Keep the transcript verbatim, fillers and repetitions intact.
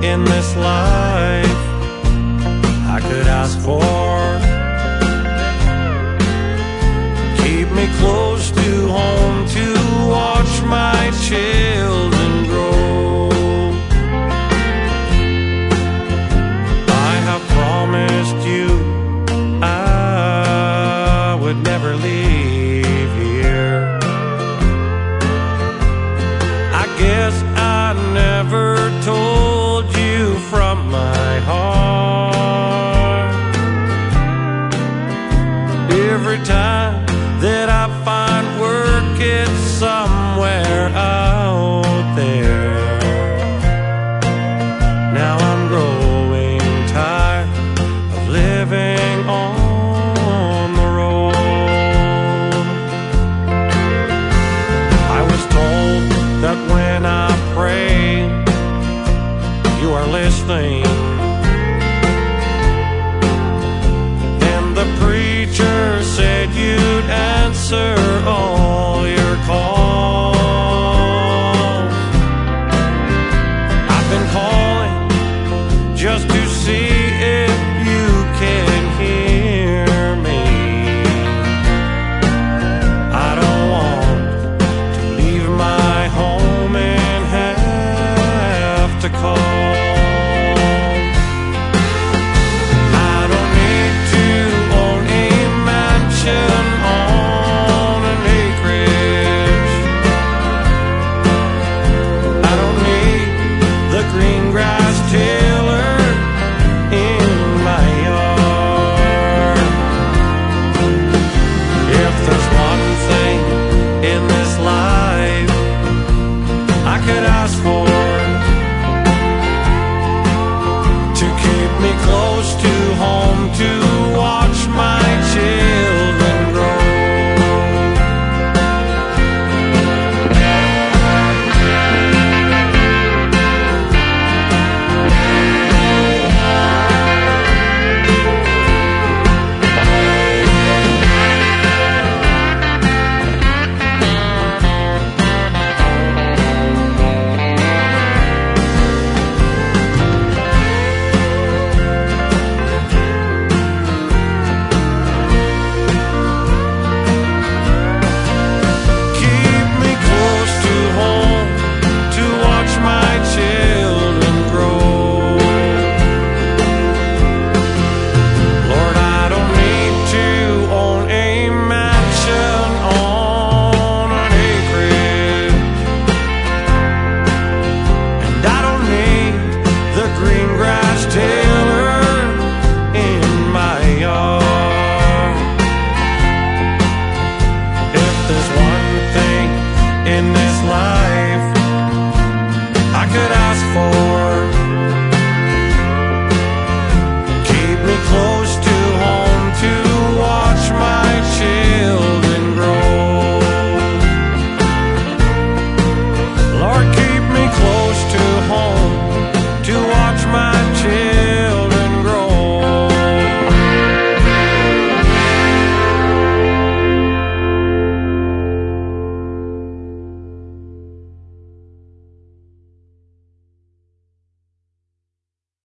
in this life I could ask for. Keep me close to home to watch my children grow. I have promised you I would never leave here. I guess I never told you from my heart. Every time that I find work, it's somewhere out there. Now I'm growing tired of living on the road. I was told that when I pray, you are listening. And the preacher said you'd answer all your calls. I've been calling just to see if you can hear me. I don't want to leave my home and have to call. I don't need to own a mansion on an acreage. I don't need the green grass tiller in my yard. If there's one thing in this life I could ask for, to keep me close to home to watch my children grow. Keep me close to home to watch my children grow. Lord, I don't need to own a mansion on an acreage. And I don't need the green grass tiller in my yard. If there's one thing in this life I could ask for,